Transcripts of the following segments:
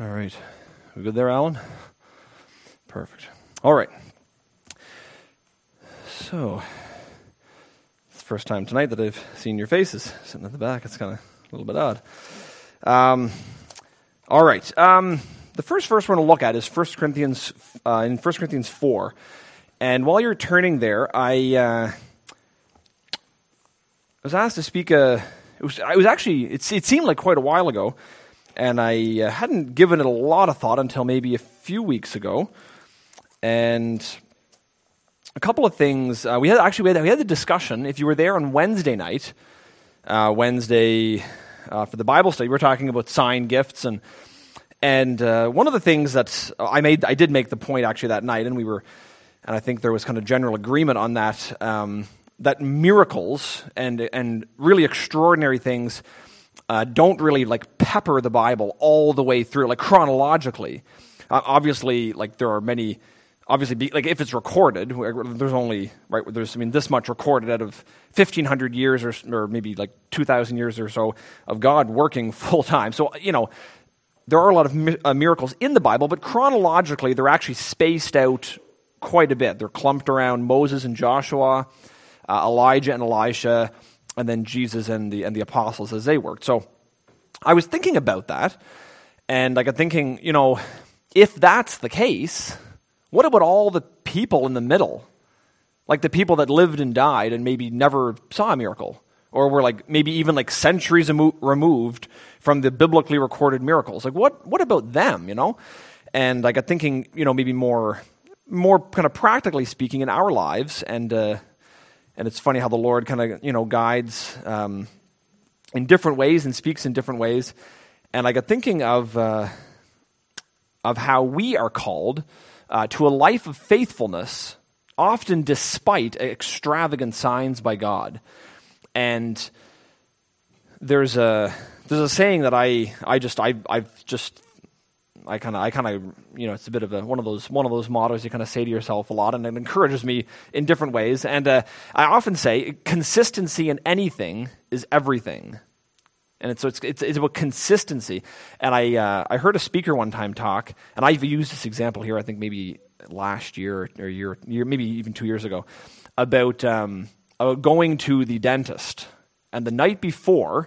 All right. We good there, Alan? Perfect. All right. So, it's the first time tonight that I've seen your faces sitting at the back. It's kind of a little bit odd. All right. The first verse we're going to look at is 1 Corinthians, in 1 Corinthians 4. And while you're turning there, I was asked to speak it seemed like quite a while ago, and I hadn't given it a lot of thought until maybe a few weeks ago. And a couple of things, we had the discussion, if you were there on Wednesday night, for the Bible study, we were talking about sign gifts, and one of the things that I did make the point actually that night, and I think there was kind of general agreement on that, that miracles and really extraordinary things don't really like pepper the Bible all the way through, like chronologically. Obviously, like there are many. Obviously, like if it's recorded, there's this much recorded out of 1,500 years or maybe like 2,000 years or so of God working full time. So there are a lot of miracles in the Bible, but chronologically they're actually spaced out quite a bit. They're clumped around Moses and Joshua, Elijah and Elisha, and then Jesus and the apostles as they worked. So I was thinking about that, and I got thinking, if that's the case, what about all the people in the middle? Like the people that lived and died and maybe never saw a miracle, or were like maybe even like centuries removed from the biblically recorded miracles. Like what about them, And I got thinking, maybe more kind of practically speaking in our lives, and it's funny how the Lord kind of guides in different ways and speaks in different ways. And I got thinking of how we are called to a life of faithfulness, often despite extravagant signs by God. And there's a saying that I kind of it's a bit of one of those mottos you kind of say to yourself a lot, and it encourages me in different ways. And I often say consistency in anything is everything. And it's about consistency. And I heard a speaker one time talk, and I've used this example here, I think maybe last year or year maybe even 2 years ago, about going to the dentist. And the night before,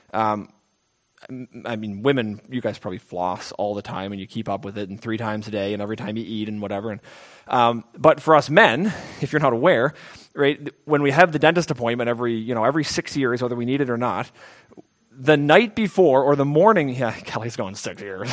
women, you guys probably floss all the time, and you keep up with it, and 3 times a day, and every time you eat, and whatever. But for us men, if you're not aware, right, when we have the dentist appointment every 6 years, whether we need it or not, the night before or the morning, Kelly's going 6 years.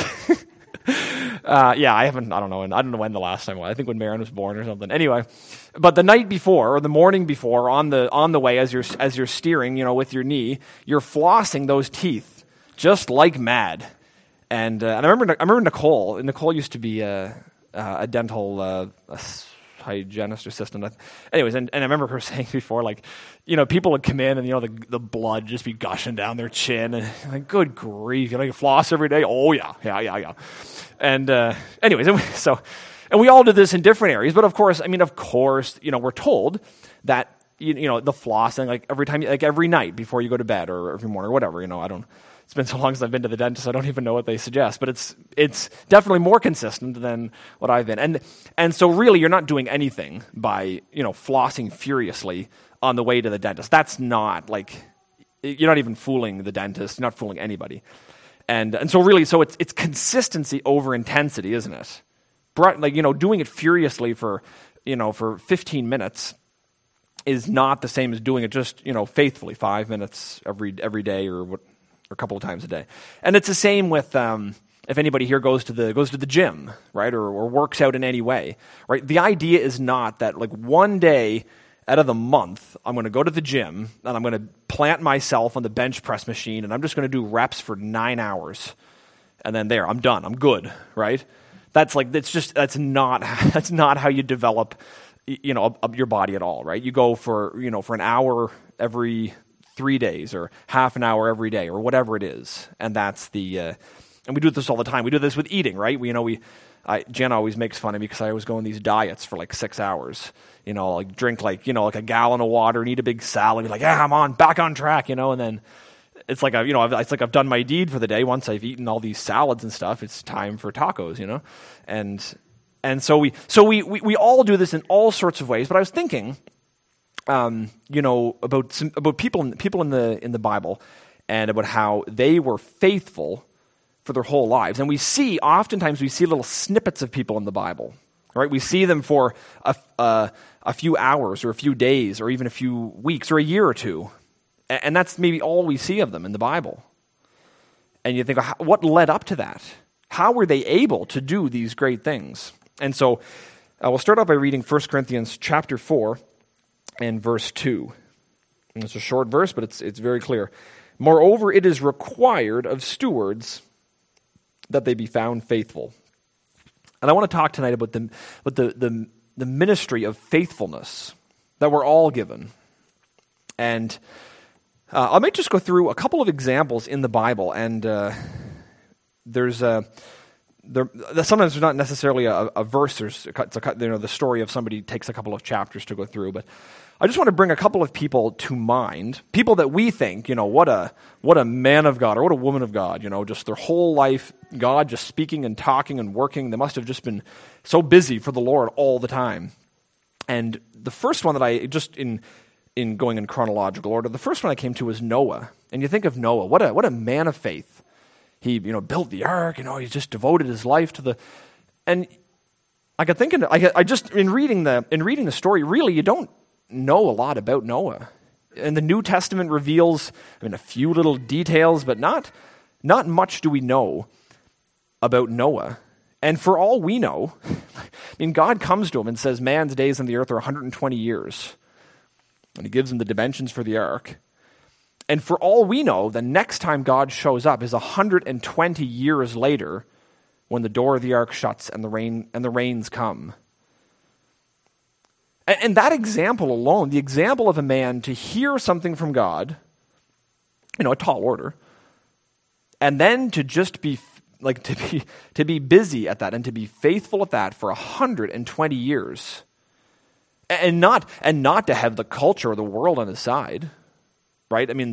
I don't know when the last time was. I think when Marin was born or something. Anyway, but the night before or the morning before, on the way as you're steering, with your knee, you're flossing those teeth just like mad. And I remember Nicole. Nicole used to be a dental hygienist assistant. Anyways, and I remember her saying before, like, people would come in and the blood just be gushing down their chin, and like, good grief, you floss every day. Oh yeah. And anyways, and we all do this in different areas, but of course, we're told that the flossing, like every time, like every night before you go to bed or every morning or whatever. It's been so long since I've been to the dentist, I don't even know what they suggest, but it's definitely more consistent than what I've been. And so really you're not doing anything by, flossing furiously on the way to the dentist. That's not you're not even fooling the dentist, you're not fooling anybody. And so really, it's consistency over intensity, isn't it? Doing it furiously for 15 minutes is not the same as doing it just, faithfully 5 minutes every day or a couple of times a day. And it's the same with if anybody here goes to the gym, right, or works out in any way, right? The idea is not that like one day out of the month I'm going to go to the gym and I'm going to plant myself on the bench press machine and I'm just going to do reps for 9 hours and then I'm done, I'm good, right? That's not how you develop your body at all, right? You go for an hour every 3 days or half an hour every day or whatever it is. And that's and we do this all the time. We do this with eating, right? Jen always makes fun of me because I always go on these diets for like 6 hours, like drink like a gallon of water and eat a big salad. Be like, I'm back on track, and then it's like I've done my deed for the day. Once I've eaten all these salads and stuff, it's time for tacos, and so we all do this in all sorts of ways. But I was thinking, about people in the Bible, and about how they were faithful for their whole lives. And oftentimes we see little snippets of people in the Bible, right? We see them for a few hours or a few days or even a few weeks or a year or two. And that's maybe all we see of them in the Bible. And you think, what led up to that? How were they able to do these great things? And so we'll start off by reading 1 Corinthians chapter 4 and verse 2. And it's a short verse, but it's very clear. Moreover, it is required of stewards that they be found faithful. And I want to talk tonight about the ministry of faithfulness that we're all given. And I might just go through a couple of examples in the Bible, and sometimes there's not necessarily a verse. The story of somebody takes a couple of chapters to go through, but I just want to bring a couple of people to mind, people that we think, what a man of God or what a woman of God, just their whole life, God just speaking and talking and working. They must have just been so busy for the Lord all the time. And the first one that I just in going in chronological order, the first one I came to was Noah. And you think of Noah, what a man of faith. He built the ark. He just devoted his life to the. And I got thinking, I just in reading the story, really you don't know a lot about Noah. And the New Testament reveals, a few little details, but not much do we know about Noah. And for all we know, God comes to him and says, man's days on the earth are 120 years. And he gives him the dimensions for the ark. And for all we know, the next time God shows up is 120 years later, when the door of the ark shuts and the rains come. And that example alone, the example of a man to hear something from God, a tall order, and then to just be to be busy at that and to be faithful at that for 120 years, and not to have the culture or the world on his side, right? We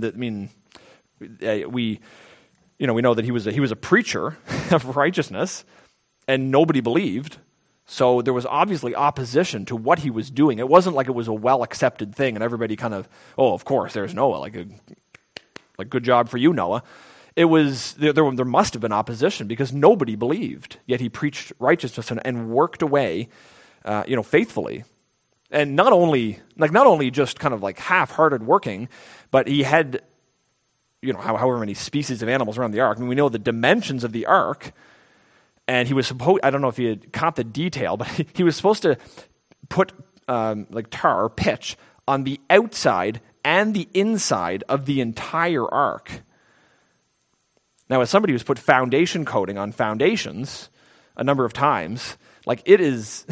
know that he was a preacher of righteousness, and nobody believed. So there was obviously opposition to what he was doing. It wasn't like it was a well-accepted thing, and everybody kind of, of course, there's Noah. Good job for you, Noah. It was there must have been opposition because nobody believed. Yet he preached righteousness and worked away, faithfully, and not only just kind of like half-hearted working, but he had, however many species of animals around the ark. We know the dimensions of the ark. And he was supposed, I don't know if he had caught the detail, but he was supposed to put tar or pitch on the outside and the inside of the entire ark. Now, as somebody who's put foundation coating on foundations a number of times, it's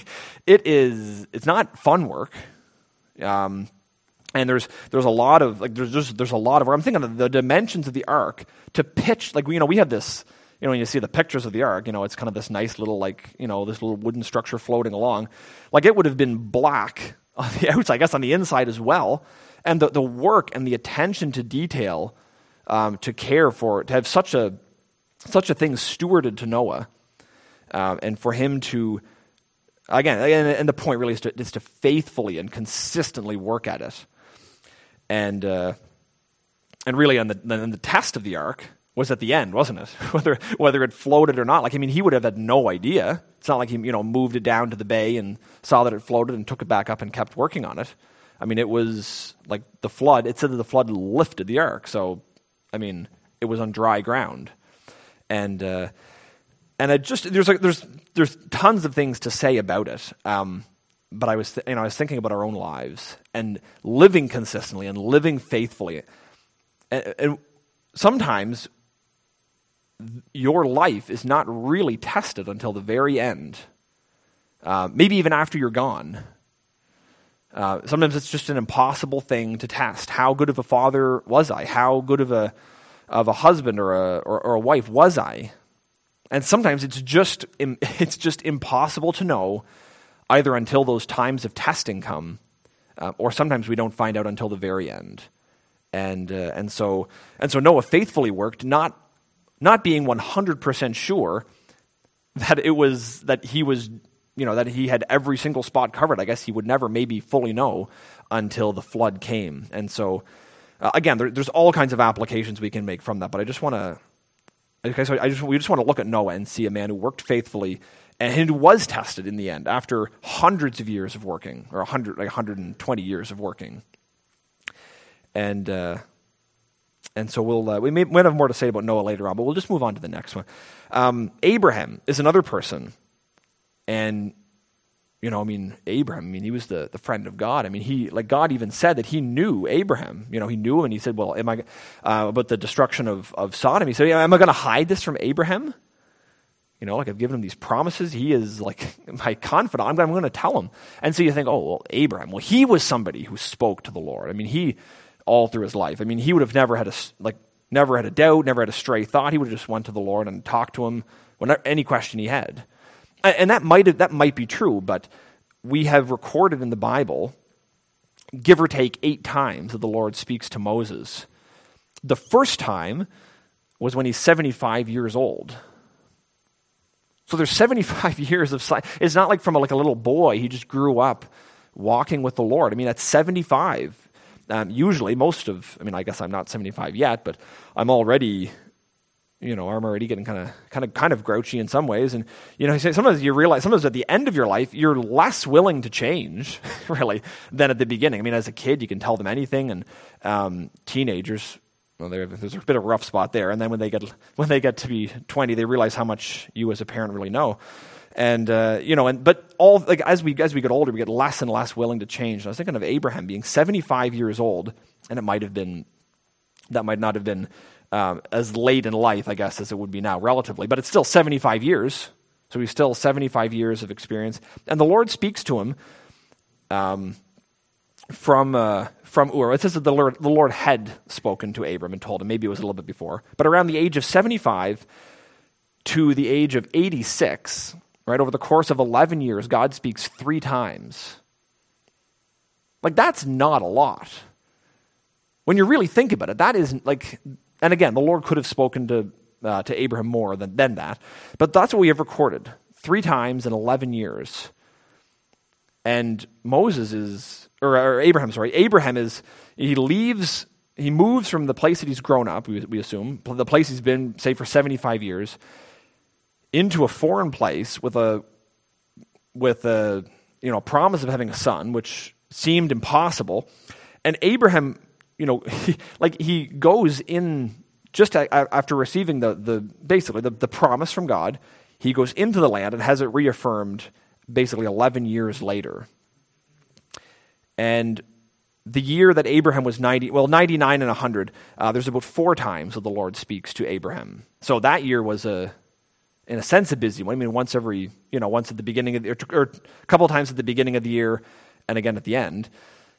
not fun work. And there's a lot of there's a lot of work. I'm thinking of the dimensions of the ark to pitch. We have this. When you see the pictures of the ark, it's kind of this nice little, this little wooden structure floating along. It would have been black on the outside, I guess on the inside as well. And the work and the attention to detail to care for, to have such a thing stewarded to Noah, and for him to, again, and the point really is to faithfully and consistently work at it. And really on the test of the ark was at the end, wasn't it? Whether it floated or not. He would have had no idea. It's not like he, moved it down to the bay and saw that it floated and took it back up and kept working on it. It was like the flood. It said that the flood lifted the ark. So, it was on dry ground. And it just, there's tons of things to say about it. But I was thinking about our own lives and living consistently and living faithfully. And sometimes your life is not really tested until the very end, maybe even after you're gone. Sometimes it's just an impossible thing to test. How good of a father was I? How good of a husband or a wife was I? And sometimes it's just impossible to know, either until those times of testing come, or sometimes we don't find out until the very end. And so Noah faithfully worked, not being 100% sure that he had every single spot covered. I guess he would never maybe fully know until the flood came. And so, again, there's all kinds of applications we can make from that. But we just want to look at Noah and see a man who worked faithfully and who was tested in the end after hundreds of years of working, or 120 years of working. And so we might have more to say about Noah later on, but we'll just move on to the next one. Abraham is another person. And, Abraham, he was the friend of God. God even said that he knew Abraham. He knew him, and he said, well, about the destruction of Sodom, he said, am I going to hide this from Abraham? I've given him these promises. He is my confidant. I'm going to tell him. And so you think, Abraham, he was somebody who spoke to the Lord. He all through his life. He would have never had a doubt, never had a stray thought. He would have just went to the Lord and talked to him any question he had. And that might be true, but we have recorded in the Bible, give or take 8 times, that the Lord speaks to Moses. The first time was when he's 75 years old. So there's 75 years of silence. It's not like from a little boy. He just grew up walking with the Lord. That's 75. Usually, I guess I'm not 75 yet, but I'm already, I'm already getting kind of grouchy in some ways. And, sometimes you realize, sometimes at the end of your life, you're less willing to change, really, than at the beginning. As a kid, you can tell them anything, and teenagers, well, there's a bit of a rough spot there. And then when they get to be 20, they realize how much you as a parent really know. And but as we get older, we get less and less willing to change. And I was thinking of Abraham being 75 years old, and that might not have been as late in life, I guess, as it would be now, relatively. But it's still 75 years, so he's still 75 years of experience. And the Lord speaks to him from Ur. It says that the Lord had spoken to Abram and told him. Maybe it was a little bit before, but around the age of 75 to the age of 86. Right, over the course of 11 years, God speaks 3 times. That's not a lot. When you really think about it, that isn't and again, the Lord could have spoken to Abraham more than that, but that's what we have recorded, 3 times in 11 years. And Abraham he moves from the place that he's grown up, we assume, the place he's been, say, for 75 years, into a foreign place with a promise of having a son, which seemed impossible. And Abraham, he goes in just after receiving the promise from God. He goes into the land and has it reaffirmed basically 11 years later. And the year that Abraham was 99 and 100, there's about 4 times that the Lord speaks to Abraham. So that year was in a sense, a busy one. Once at the beginning of or a couple of times at the beginning of the year, and again at the end.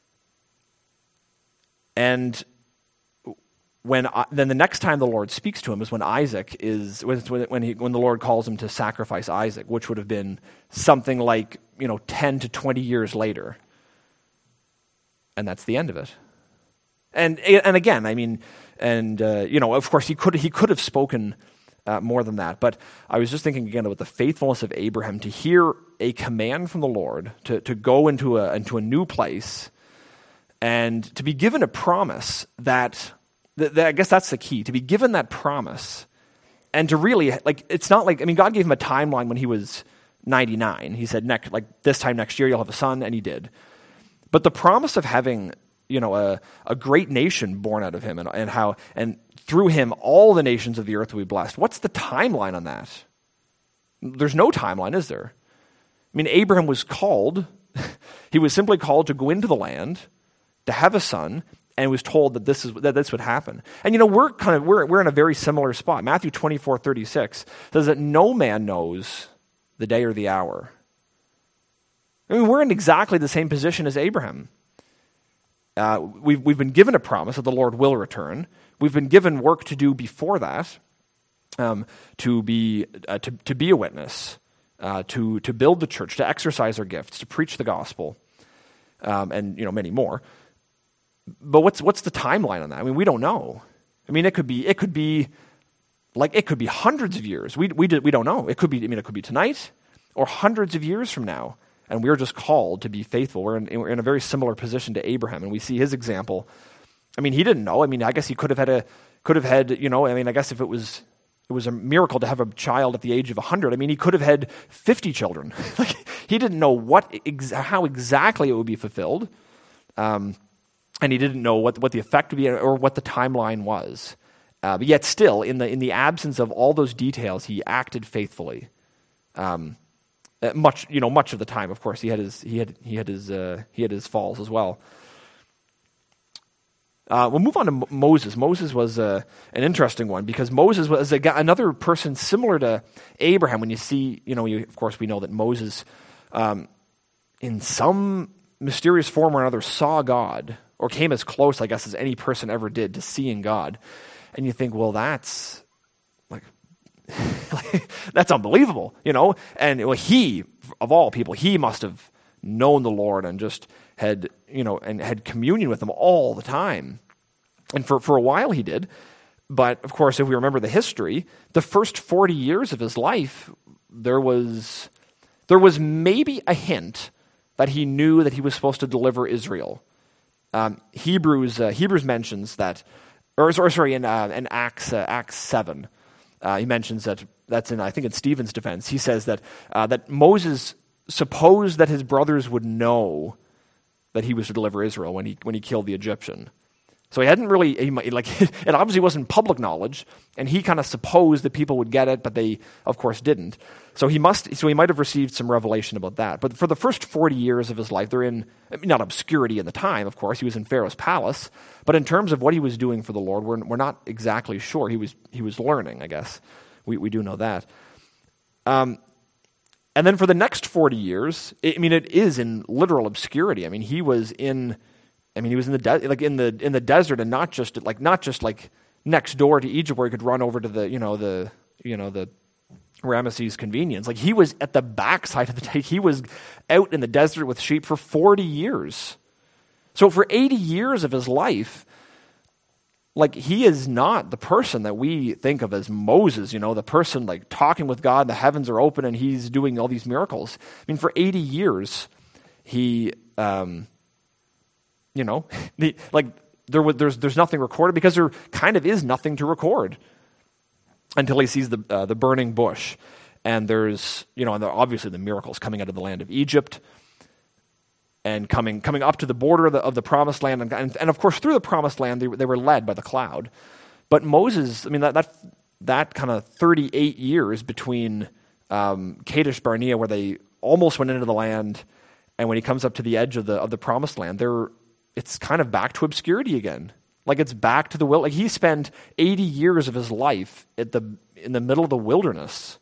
And then the next time the Lord speaks to him is when when the Lord calls him to sacrifice Isaac, which would have been something like 10 to 20 years later. And that's the end of it. And again, of course he could have spoken more than that. But I was just thinking again about the faithfulness of Abraham to hear a command from the Lord to go into a new place and to be given a promise that I guess that's the key, to be given that promise and to really, it's not God gave him a timeline when he was 99. He said, this time next year you'll have a son, and he did. But the promise of having a great nation born out of him, and through him all the nations of the earth will be blessed. What's the timeline on that? There's no timeline, is there? Abraham was called. He was simply called to go into the land, to have a son, and was told that this would happen. And we're in a very similar spot. Matthew 24:36 says that no man knows the day or the hour. We're in exactly the same position as Abraham. We've been given a promise that the Lord will return. We've been given work to do before that, to be a witness, to build the church, to exercise our gifts, to preach the gospel, and many more. But what's the timeline on that? I mean, we don't know. I mean, it could be hundreds of years. We don't know. It could be tonight or hundreds of years from now. And we're just called to be faithful. We're in a very similar position to Abraham, and we see his example. I mean, he didn't know. I mean, I guess he could have had, you know, I mean, I guess if it was a miracle to have a child at the age of 100. I mean, he could have had 50 children. Like, he didn't know how exactly it would be fulfilled. And he didn't know what the effect would be or what the timeline was. But yet still, in the absence of all those details, he acted faithfully. Much of the time, of course, he had his falls as well. We'll move on to Moses. Moses was an interesting one because Moses was another person similar to Abraham. When you see, of course, we know that Moses, in some mysterious form or another, saw God or came as close, I guess, as any person ever did to seeing God. And you think, well, that's that's unbelievable, And well, he, of all people, he must have known the Lord and just had communion with him all the time. And for a while he did. But of course, if we remember the history, the first 40 years of his life, there was maybe a hint that he knew that he was supposed to deliver Israel. Hebrews mentions that, in Acts 7, he mentions that's in Stephen's defense. He says that Moses supposed that his brothers would know that he was to deliver Israel when he killed the Egyptian. So he hadn't really, it obviously wasn't public knowledge, and he kind of supposed that people would get it, but they, of course, didn't. So he might have received some revelation about that. But for the first 40 years of his life, they're in, not obscurity in the time, of course. He was in Pharaoh's palace. But in terms of what he was doing for the Lord, we're not exactly sure. He was learning, I guess. We do know that. And then for the next 40 years, it is in literal obscurity. He was in the desert, and not just next door to Egypt where he could run over to the Ramesses convenience. Like, he was at the backside of the day. He was out in the desert with sheep for 40 years. So for 80 years of his life, he is not the person that we think of as Moses, the person talking with God, the heavens are open and he's doing all these miracles. For 80 years, he, there's nothing recorded because there kind of is nothing to record until he sees the burning bush. And there's, and obviously the miracles coming out of the land of Egypt and coming up to the border of the promised land. And of course, through the promised land, they were led by the cloud. But Moses, that kind of 38 years between Kadesh Barnea, where they almost went into the land, and when he comes up to the edge of the promised land, it's kind of back to obscurity again. It's back to the wilderness. He spent 80 years of his life in the middle of the wilderness.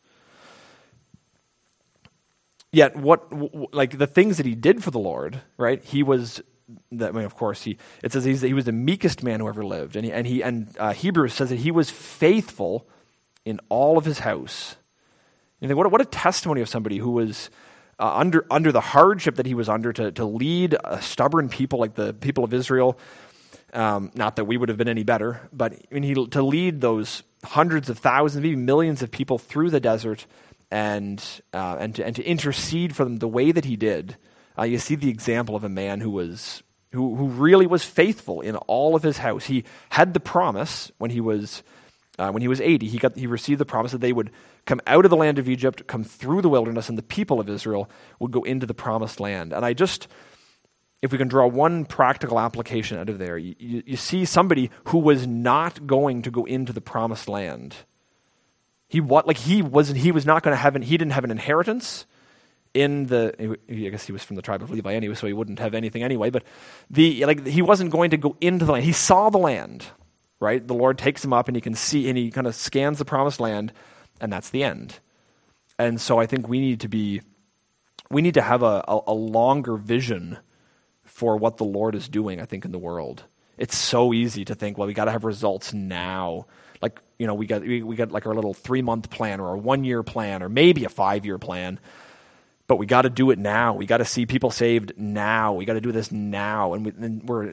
Yet, the things that he did for the Lord, right? He was, of course, it says he was the meekest man who ever lived, and Hebrews says that he was faithful in all of his house. You think, what a testimony of somebody who was under the hardship that he was under to lead a stubborn people like the people of Israel. Not that we would have been any better, but to lead those hundreds of thousands, maybe millions of people through the desert, and to intercede for them the way that he did. You see the example of a man who really was faithful in all of his house. He had the promise when he was 80. He received the promise that they would come out of the land of Egypt, come through the wilderness, and the people of Israel would go into the promised land. And if we can draw one practical application out of there, you see somebody who was not going to go into the promised land. He was not going to have he didn't have an inheritance I guess he was from the tribe of Levi anyway, so he wouldn't have anything anyway, but he wasn't going to go into the land. He saw the land, right? The Lord takes him up and he can see, and he kind of scans the promised land, and that's the end. And so I think we need to have a longer vision for what the Lord is doing, I think, in the world. It's so easy to think, well, we got to have results now. We got our little 3-month plan or a 1-year plan or maybe a 5-year plan, but we got to do it now. We got to see people saved now. We got to do this now, and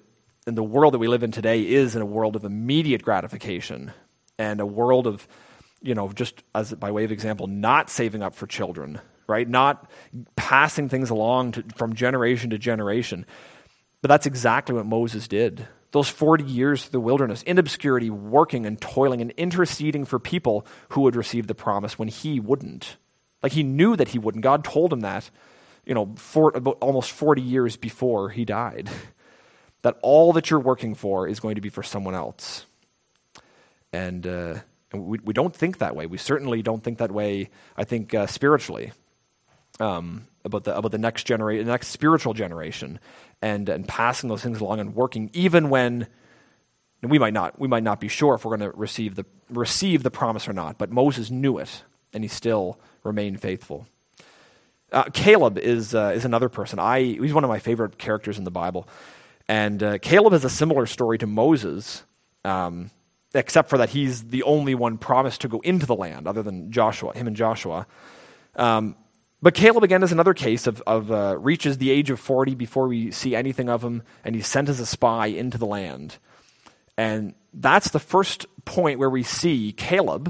the world that we live in today is in a world of immediate gratification and a world of, just as by way of example, not saving up for children, right? Not passing things along from generation to generation. But that's exactly what Moses did. Those 40 years through the wilderness, in obscurity, working and toiling and interceding for people who would receive the promise when he wouldn't. Like he knew that he wouldn't. God told him that, about almost 40 years before he died. That all that you're working for is going to be for someone else. And we don't think that way. We certainly don't think that way, I think, spiritually, about the next generation, the next spiritual generation, and passing those things along and working, even when we might not be sure if we're going to receive the promise or not. But Moses knew it, and he still remained faithful. Caleb is another person. He's one of my favorite characters in the Bible, and Caleb has a similar story to Moses, except for that he's the only one promised to go into the land, other than him and Joshua. But Caleb, again, is another case of reaches the age of 40 before we see anything of him, and he's sent as a spy into the land. And that's the first point where we see Caleb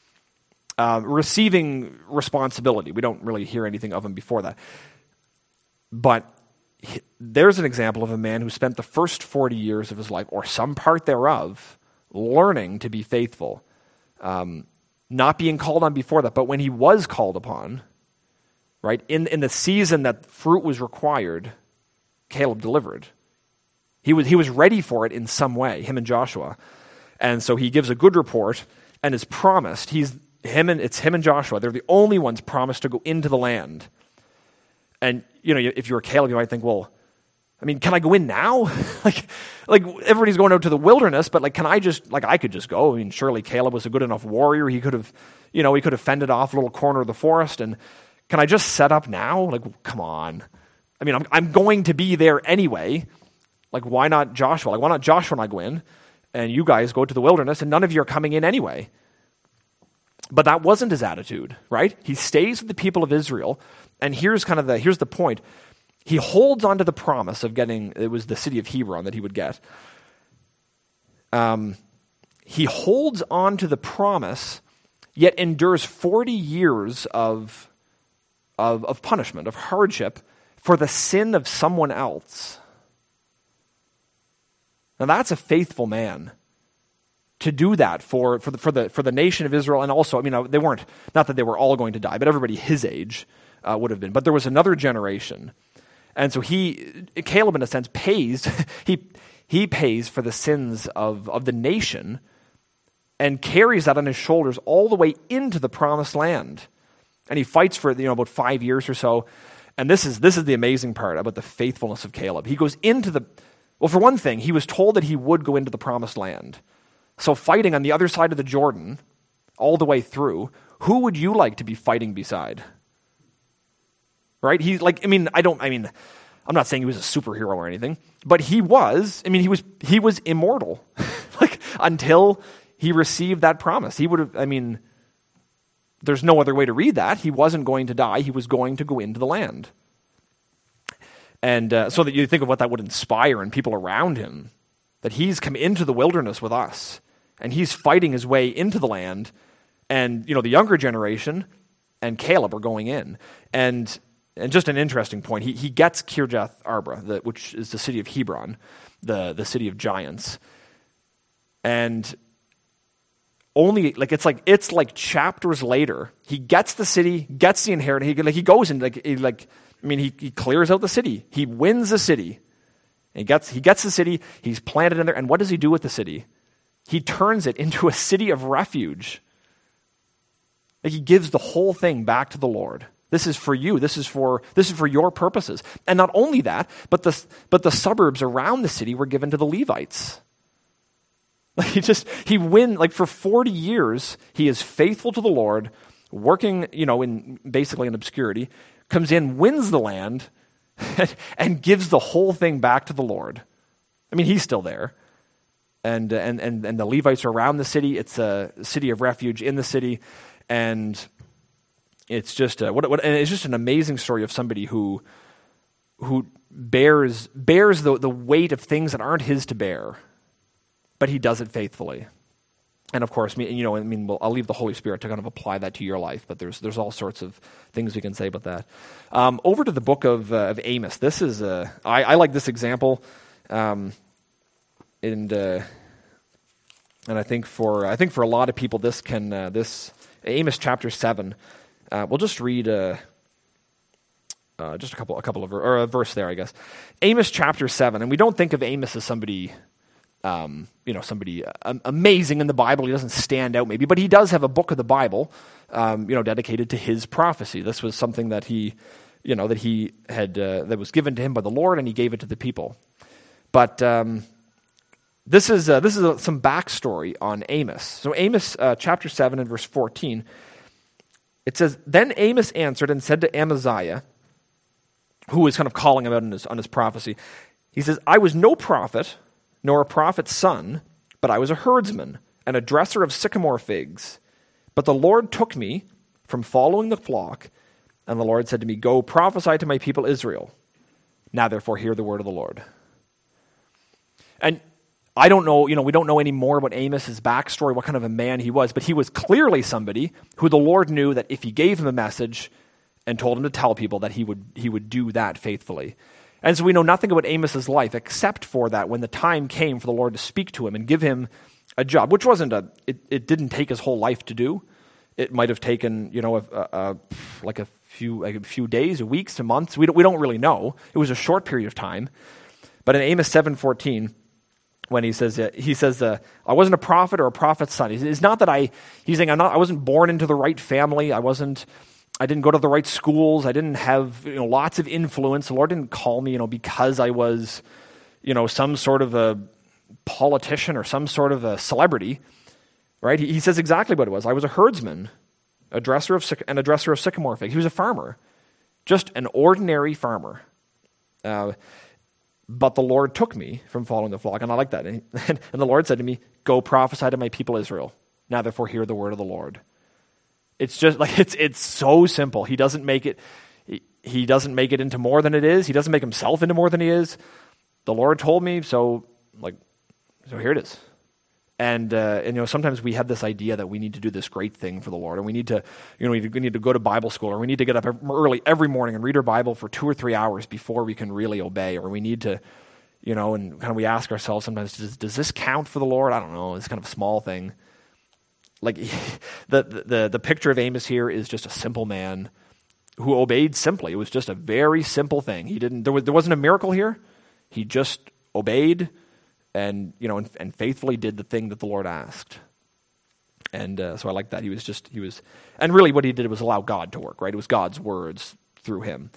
receiving responsibility. We don't really hear anything of him before that. But there's an example of a man who spent the first 40 years of his life, or some part thereof, learning to be faithful. Not being called on before that, but when he was called upon, right, in the season that fruit was required, Caleb delivered. He was ready for it in some way, him and Joshua. And so he gives a good report and is promised. It's him and Joshua. They're the only ones promised to go into the land. And, if you're Caleb, you might think, well, can I go in now? like everybody's going out to the wilderness, but can I could just go. Surely Caleb was a good enough warrior. He could have fended off a little corner of the forest, and can I just set up now? Come on. I'm going to be there anyway. Why not Joshua? Why not Joshua and I go in, and you guys go to the wilderness, and none of you are coming in anyway? But that wasn't his attitude, right? He stays with the people of Israel, and here's the point. He holds on to the promise of it was the city of Hebron that he would get. He holds on to the promise, yet endures 40 years of punishment, of hardship, for the sin of someone else. Now that's a faithful man to do that for the nation of Israel, and also, they weren't, not that they were all going to die, but everybody his age would have been. But there was another generation, and so Caleb, in a sense, pays. He pays for the sins of the nation, and carries that on his shoulders all the way into the promised land. And he fights for about 5 years or so. And this is the amazing part about the faithfulness of Caleb. He goes for one thing, he was told that he would go into the promised land. So fighting on the other side of the Jordan, all the way through, who would you like to be fighting beside? Right? I'm not saying he was a superhero or anything, but he was immortal. Until he received that promise. He would have, there's no other way to read that. He wasn't going to die. He was going to go into the land. And so that you think of what that would inspire in people around him, that he's come into the wilderness with us, and he's fighting his way into the land, and the younger generation and Caleb are going in. And just an interesting point, he gets Kirjath Arba, which is the city of Hebron, the city of giants, and only it's like chapters later, he gets the city, gets the inheritance. He goes and he clears out the city. He wins the city. He gets the city. He's planted in there. And what does he do with the city? He turns it into a city of refuge. He gives the whole thing back to the Lord. This is for you. This is for your purposes. And not only that, but the suburbs around the city were given to the Levites. For 40 years, he is faithful to the Lord, working, basically in obscurity, comes in, wins the land, and gives the whole thing back to the Lord. He's still there. And the Levites are around the city. It's a city of refuge in the city. And it's just and it's just an amazing story of somebody who bears the weight of things that aren't his to bear, but he does it faithfully. And of course, I'll leave the Holy Spirit to kind of apply that to your life, but there's all sorts of things we can say about that. Over to the book of Amos. This is I like this example, and I think for a lot of people this Amos chapter 7. We'll just read just a couple of or a verse there, I guess. Amos chapter 7, and we don't think of Amos as somebody. Somebody amazing in the Bible. He doesn't stand out maybe, but he does have a book of the Bible, dedicated to his prophecy. This was something that he had, that was given to him by the Lord, and he gave it to the people. But this is some backstory on Amos. So Amos chapter 7 and verse 14, it says, "Then Amos answered and said to Amaziah," who was kind of calling him out on his prophecy. He says, "I was no prophet, nor a prophet's son, but I was a herdsman and a dresser of sycamore figs. But the Lord took me from following the flock, and the Lord said to me, 'Go prophesy to my people Israel. Now therefore hear the word of the Lord.'" And I don't know, we don't know any more about Amos' backstory, what kind of a man he was, but he was clearly somebody who the Lord knew that if he gave him a message and told him to tell people, that he would do that faithfully. And so we know nothing about Amos' life except for that when the time came for the Lord to speak to him and give him a job, which wasn't it didn't take his whole life to do. It might have taken, like a few days, weeks, to months. We don't really know. It was a short period of time. But in Amos 7:14, when he says, "I wasn't a prophet or a prophet's son." It's not that he's saying I wasn't born into the right family. I didn't go to the right schools. I didn't have lots of influence. The Lord didn't call me because I was some sort of a politician or some sort of a celebrity, right? He says exactly what it was. I was a herdsman, a dresser of sycamore figs. He was a farmer, just an ordinary farmer. But the Lord took me from following the flock, and I like that. And the Lord said to me, "Go prophesy to my people Israel. Now therefore hear the word of the Lord." It's just like it's so simple. He doesn't make it into more than it is. He doesn't make himself into more than he is. The Lord told me, so here it is. And sometimes we have this idea that we need to do this great thing for the Lord, and we need to we need to go to Bible school, or we need to get up early every morning and read our Bible for 2 or 3 hours before we can really obey, or we need to and kind of we ask ourselves sometimes, does this count for the Lord? I don't know. It's kind of a small thing. Like the picture of Amos here is just a simple man who obeyed simply. It was just a very simple thing. There wasn't a miracle here. He just obeyed and faithfully did the thing that the Lord asked. And so I like that. And really what he did was allow God to work, right? It was God's words through him.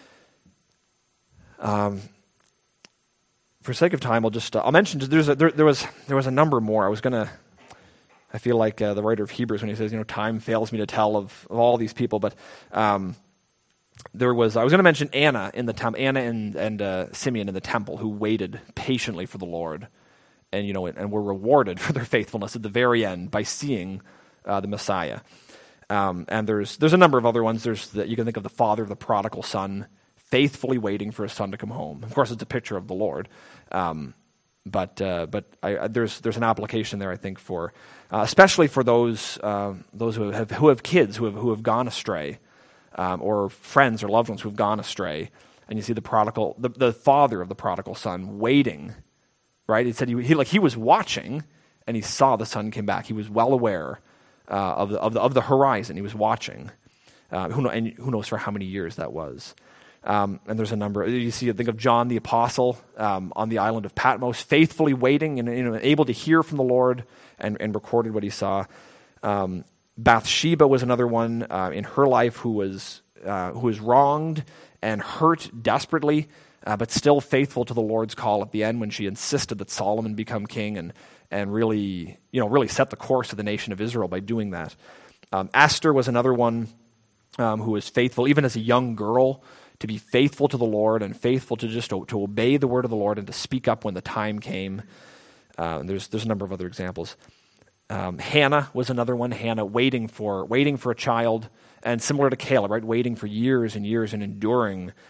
For sake of time, I'll mention there was a number more. I feel like the writer of Hebrews when he says, time fails me to tell of all these people, but I was going to mention Anna in the temple, Anna and Simeon in the temple, who waited patiently for the Lord, and were rewarded for their faithfulness at the very end by seeing the Messiah. And there's a number of other ones. You can think of the father of the prodigal son, faithfully waiting for his son to come home. Of course, it's a picture of the Lord. But there's an application there, I think, for especially for those who have kids who have gone astray, or friends or loved ones who have gone astray, and you see the father of the prodigal son waiting, right? It said he was watching, and he saw the son came back. He was well aware of the horizon. He was watching. Who knows for how many years that was. And there's a number. Think of John the Apostle on the island of Patmos, faithfully waiting and able to hear from the Lord and recorded what he saw. Bathsheba was another one in her life who was wronged and hurt desperately, but still faithful to the Lord's call at the end when she insisted that Solomon become king and really set the course of the nation of Israel by doing that. Esther was another one who was faithful even as a young girl, to be faithful to the Lord and faithful to to obey the word of the Lord and to speak up when the time came. There's a number of other examples. Hannah was another one. Hannah waiting for a child, and similar to Caleb, right? Waiting for years and years and enduring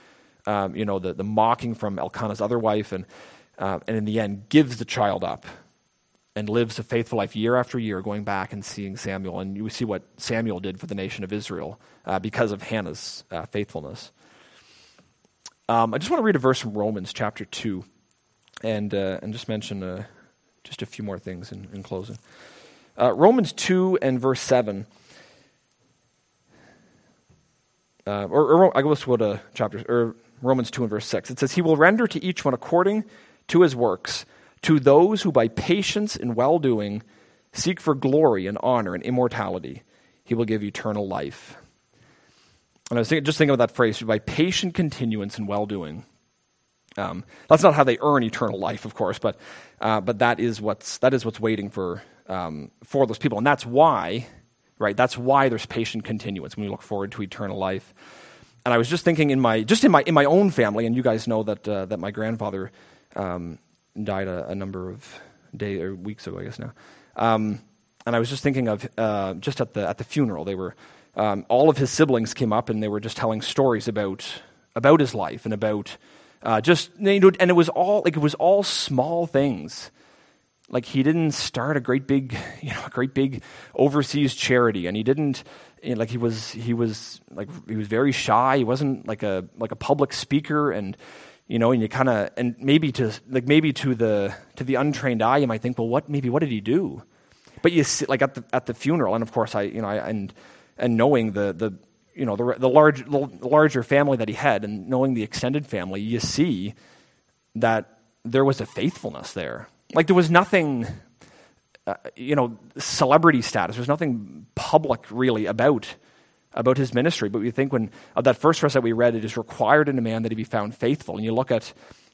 the mocking from Elkanah's other wife, and in the end gives the child up and lives a faithful life year after year, going back and seeing Samuel. And you see what Samuel did for the nation of Israel because of Hannah's faithfulness. I just want to read a verse from Romans chapter 2 and just mention just a few more things in closing. Romans 2 and verse 7. Or I guess we'll go to Romans 2 and verse 6. It says, "He will render to each one according to his works, to those who by patience and well-doing seek for glory and honor and immortality. He will give eternal life." And I was thinking of that phrase, by patient continuance and well-doing. That's not how they earn eternal life, of course, but that is what's waiting for those people, and that's why, right? That's why there's patient continuance when we look forward to eternal life. And I was just thinking in my own family, and you guys know that my grandfather died a number of days or weeks ago, I guess now. And I was just thinking of just at the funeral, they were all of his siblings came up and they were just telling stories about his life and about and it was all small things. Like he didn't start a great big overseas charity, and he didn't he was very shy. He wasn't like a public speaker, and and you kind of, and maybe to the untrained eye you might think, well, what did he do? But you see, like at the funeral, and of course and knowing the larger family that he had, and knowing the extended family, you see that there was a faithfulness there. Like there was nothing, celebrity status. There's nothing public really about his ministry. But we think that first verse that we read, it is required in a man that he be found faithful. And you look at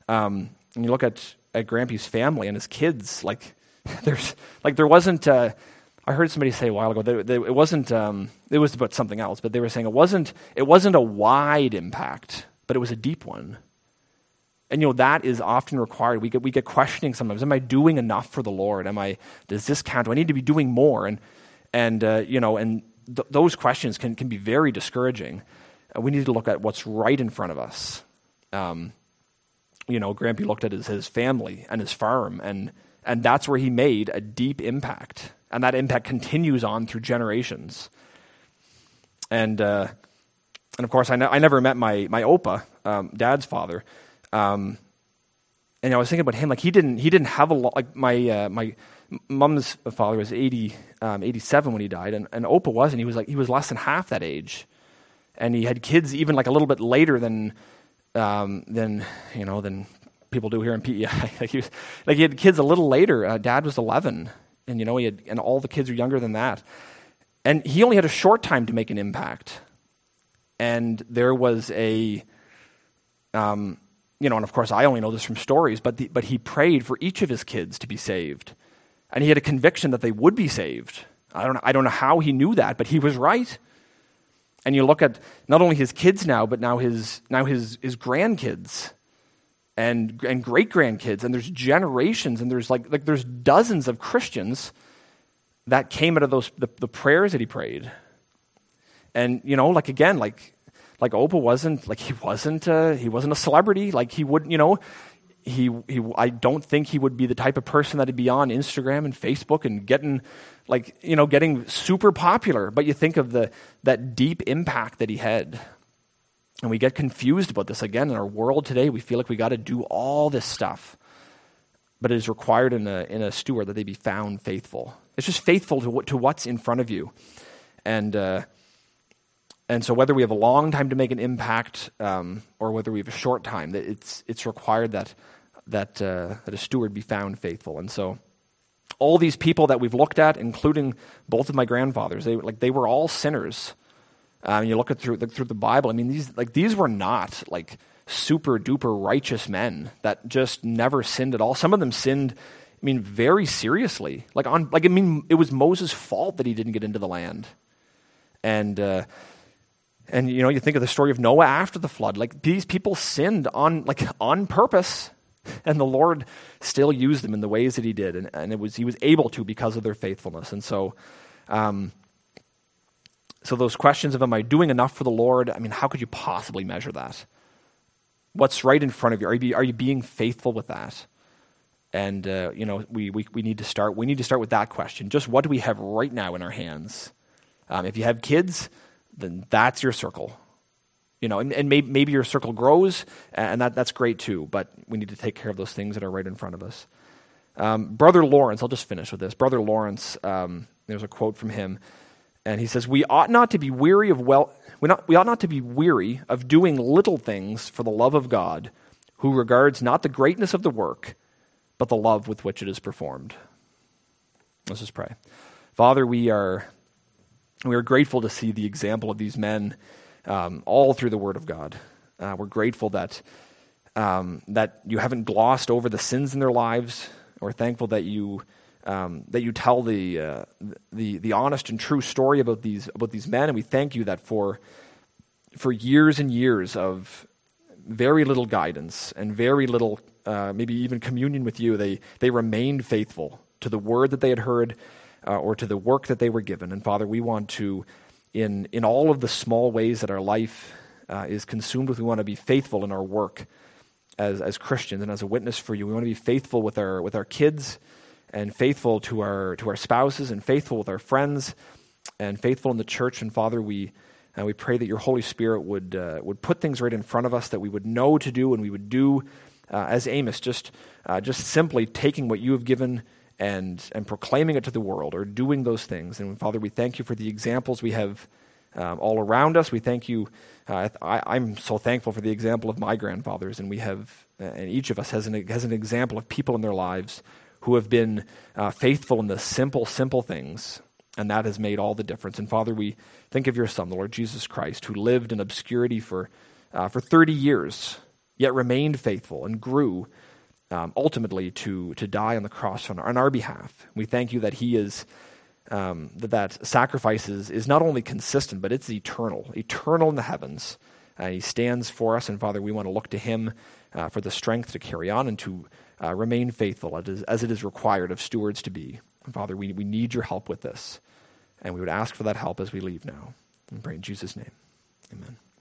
Grampy's family and his kids. There wasn't. I heard somebody say a while ago that it wasn't. It was about something else, but they were saying it wasn't a wide impact, but it was a deep one. And that is often required. We get questioning sometimes. Am I doing enough for the Lord? Does this count? Do I need to be doing more? Those questions can be very discouraging. We need to look at what's right in front of us. Grampy looked at his family and his farm, and that's where he made a deep impact, and that impact continues on through generations. And of course, I never met my Opa, Dad's father. And I was thinking about him, like he didn't have a lot, like my mom's father was 87 when he died, and Opa wasn't. He was less than half that age, and he had kids even like a little bit later than people do here in PEI. He had kids a little later. Dad was 11, and and all the kids are younger than that, and he only had a short time to make an impact. And there was and of course I only know this from stories, but he prayed for each of his kids to be saved, and he had a conviction that they would be saved. I don't know how he knew that, but he was right. And you look at not only his kids now, but now his grandkids and great grandkids, and there's generations, and there's like there's dozens of Christians that came out of the prayers that he prayed. And like Opa he wasn't a celebrity. Like he wouldn't, I don't think he would be the type of person that'd be on Instagram and Facebook and getting super popular. But you think of that deep impact that he had. And we get confused about this again in our world today. We feel like we got to do all this stuff. But it is required in a steward that they be found faithful. It's just faithful to what's in front of you. And so whether we have a long time to make an impact or whether we have a short time, it's required that a steward be found faithful. And so all these people that we've looked at, including both of my grandfathers, they were all sinners. You look at through the Bible. I mean, these were not like super duper righteous men that just never sinned at all. Some of them sinned, very seriously. It was Moses' fault that he didn't get into the land. And you think of the story of Noah after the flood. Like these people sinned on purpose, and the Lord still used them in the ways that He did, and He was able to because of their faithfulness. And so, so those questions of am I doing enough for the Lord? How could you possibly measure that? what's right in front of you. Are you being faithful with that? And we need to start. We need to start with that question. Just what do we have right now in our hands? If you have kids, then that's your circle. And maybe your circle grows, and that's great too. But we need to take care of those things that are right in front of us. Brother Lawrence, I'll just finish with this. Brother Lawrence, there's a quote from him, and he says, "We ought not to be weary of we ought not to be weary of doing little things for the love of God, who regards not the greatness of the work, but the love with which it is performed." Let's just pray. Father, we are grateful to see the example of these men all through the Word of God. We're grateful that you haven't glossed over the sins in their lives. We're thankful that you tell the honest and true story about these men, and we thank you that for years and years of very little guidance and very little maybe even communion with you, they remained faithful to the word that they had heard or to the work that they were given. And Father, we want to, in all of the small ways that our life is consumed with, we want to be faithful in our work as Christians and as a witness for you. We want to be faithful with our kids, and faithful to our spouses, and faithful with our friends, and faithful in the church. And Father, we pray that your Holy Spirit would put things right in front of us that we would know to do, and we would do as Amos, just simply taking what you have given and proclaiming it to the world, or doing those things. And Father, we thank you for the examples we have all around us. We thank you. I'm so thankful for the example of my grandfathers, and we have, and each of us has an example of people in their lives who have been faithful in the simple things, and that has made all the difference. And Father, we think of your Son, the Lord Jesus Christ, who lived in obscurity for 30 years, yet remained faithful and grew ultimately to die on the cross on our behalf. We thank you that he is that sacrifice is not only consistent, but it's eternal in the heavens. He stands for us, and Father, we want to look to him for the strength to carry on and to remain faithful as it is required of stewards to be. And Father, we need your help with this, and we would ask for that help as we leave now. And pray in Jesus' name. Amen.